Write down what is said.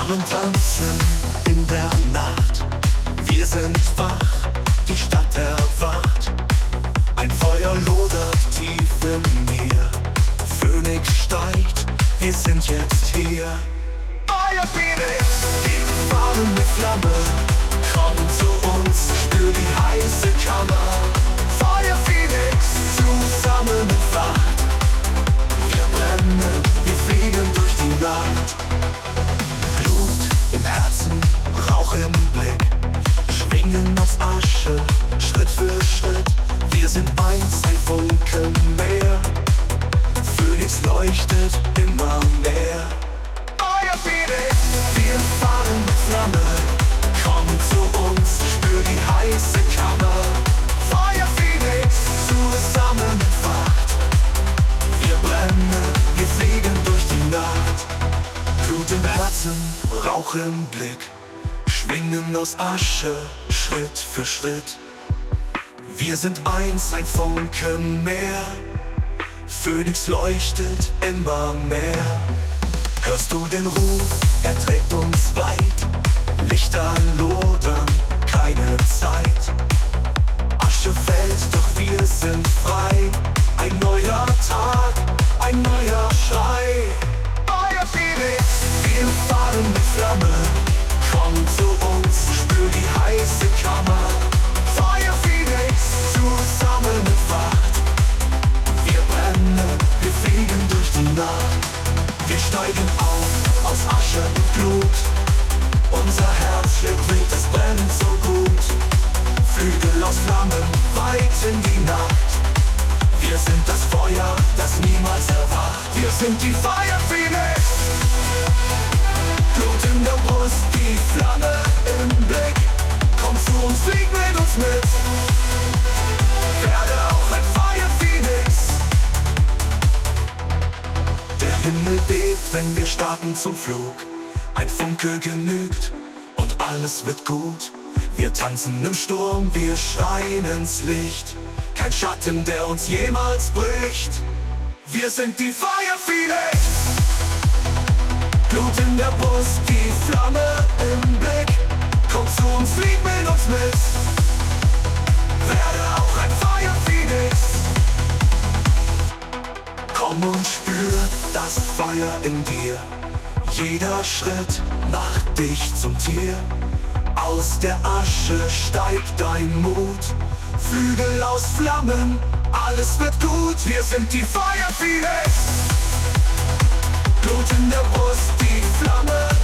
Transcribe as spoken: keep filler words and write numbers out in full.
Flammen tanzen in der Nacht. Wir sind wach, die Stadt erwacht. Ein Feuer lodert tief in mir. Phönix steigt, wir sind jetzt hier. Fire Phoenix, wir fahren mit Flamme. Komm zu uns, spür die heiße Kammer. Fire Phoenix, zusammen mit Wacht. Wir brennen, wir fliegen durch die Nacht. Blut im Herzen, Rauch im Blick. Schwingen aus Asche, Schritt für Schritt. Wir sind eins, ein Funken mehr. Phönix leuchtet immer mehr. Fire Phoenix, wir fahren mit Flamme. Komm zu uns, spür die heiße Kammer. Fire Phoenix, zusammen mit Wacht. Wir brennen, wir fliegen durch die Nacht. Blut im Herzen, Rauch im Blick. Schwingen aus Asche, Schritt für Schritt. Wir sind eins, ein Funken mehr. Phönix leuchtet immer mehr. Hörst du den Ruf, er trägt uns weit. Lichter lodern, keine Zeit. Asche fällt, doch wir sind frei. Ein neuer Tag, ein neuer Schrei. Fire Phoenix, wir fahren mit Flamme. Komm zu uns, spür die heiße Kammer. Fire Phoenix, zusammen mit Wacht. Wir brennen, wir fliegen durch die Nacht. Wir steigen auf, aus Asche und Blut. Unser Herz schlägt, es brennt so gut. Flügel aus Flammen, weit in die Nacht. Wir sind das Feuer, das niemals erwacht. Wir sind die Fire Phoenix. Blut in der Brust, die Flamme im Blick. Komm zu uns, flieg mit uns mit. Werde auch ein Fire Phoenix. Der Himmel bebt, wenn wir starten zum Flug. Ein Funke genügt und alles wird gut. Wir tanzen im Sturm, wir schreien ins Licht. Kein Schatten, der uns jemals bricht. Wir sind die Fire Phoenix. Blut in der Brust, die Flamme im Blick. Komm zu uns, flieg mit uns mit. Werde auch ein Fire Phoenix. Komm und spür das Feuer in dir. Jeder Schritt macht dich zum Tier. Aus der Asche steigt dein Mut. Flügel aus Flammen, alles wird gut. Wir sind die Fire Phoenix. Blut in der Brust, die Flamme